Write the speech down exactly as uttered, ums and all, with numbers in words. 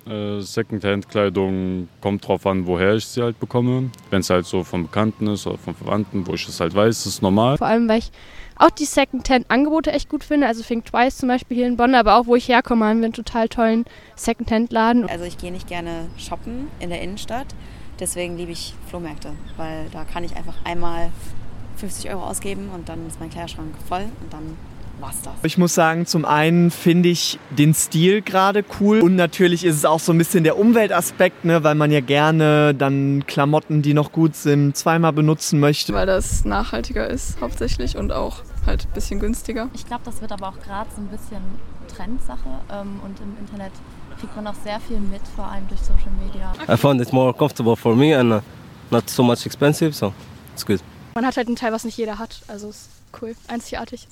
Äh, Secondhand-Kleidung kommt drauf an, woher ich sie halt bekomme. Wenn es halt so von Bekannten ist oder von Verwandten, wo ich es halt weiß, ist normal. Vor allem, weil ich auch die Secondhand-Angebote echt gut finde. Also Think Twice zum Beispiel hier in Bonn, aber auch wo ich herkomme, haben wir einen total tollen Secondhand-Laden. Also ich gehe nicht gerne shoppen in der Innenstadt. Deswegen liebe ich Flohmärkte, weil da kann ich einfach einmal fünfzig Euro ausgeben und dann ist mein Kleiderschrank voll und dann war's das. Ich muss sagen, zum einen finde ich den Stil gerade cool und natürlich ist es auch so ein bisschen der Umweltaspekt, ne, weil man ja gerne dann Klamotten, die noch gut sind, zweimal benutzen möchte. Weil das nachhaltiger ist hauptsächlich und auch halt ein bisschen günstiger. Ich glaube, das wird aber auch gerade so ein bisschen Trendsache ähm, und im Internet kriegt man auch sehr viel mit, vor allem durch Social Media. I found it more comfortable for me and uh, not so much expensive, so it's good. Man hat halt einen Teil, was nicht jeder hat, also ist cool, einzigartig.